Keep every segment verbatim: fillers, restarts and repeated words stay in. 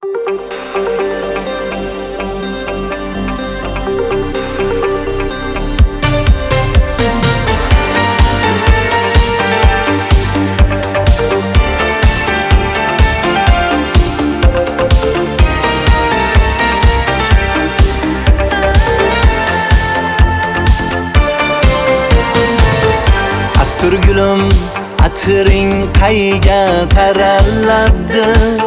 Turgulum atiring qayga taraladi,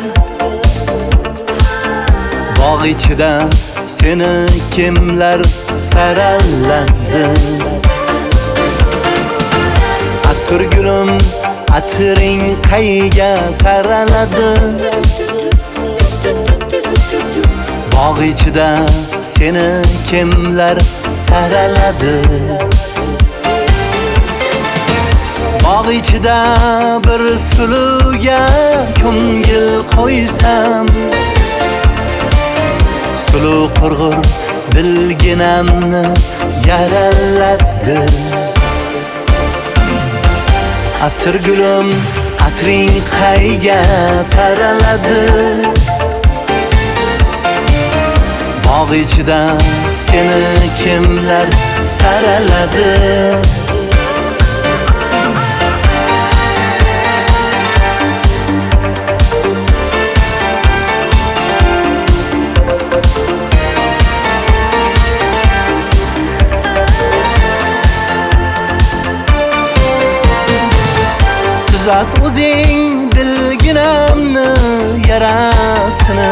bog' ichida seni kimlar saraladi. Turgulum atiring qayga taraladi, bog' ichida seni kimlar saraladi. Bog' ichida bir suluga ko'ngil qo'ysam, sulu qurg'ur dilginamni yaraladi. Atirgulim atring qayga taraladi, bog' ichida seni kimlar saraladi. Tuzat o'zing dilginamni yarasini,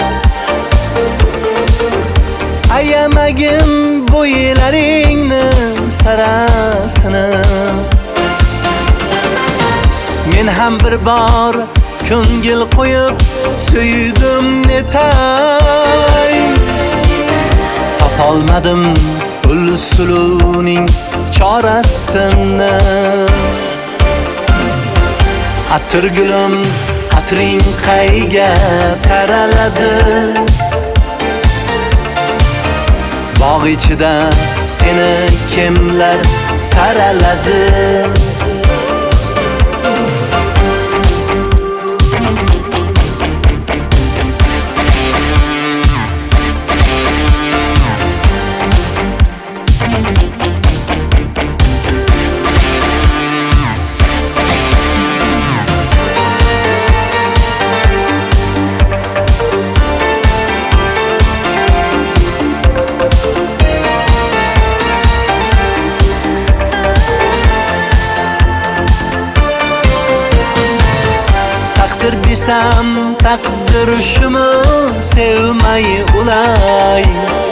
ayamagin bo'ylaringni sarasini. Men ham bir bor ko'ngil qo'yib suydim netay, topolmadim ul suluning chorasini. Atirgulim atring qayga taraladi, bog' ichida seni kimlar saraladi. Taqdir desam taqdir shumi sevmay ulay,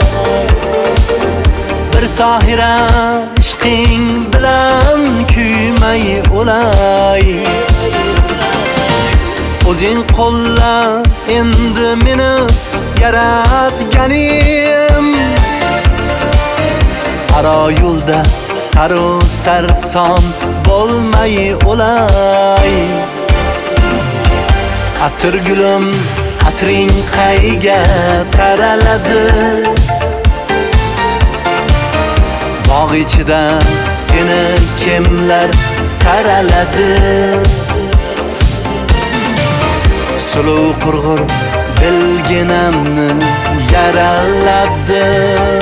bir sohira ishqing bilan kuymay ulay. O'zing qo'lla endi meni yaratganim, aro yo'lda saru sarson bo'lmay ulay. Atirgulim atring qayga taraladi, bog' ichida seni kimlar saraladi. Suluv qurg'ur dilginamni yaraladi.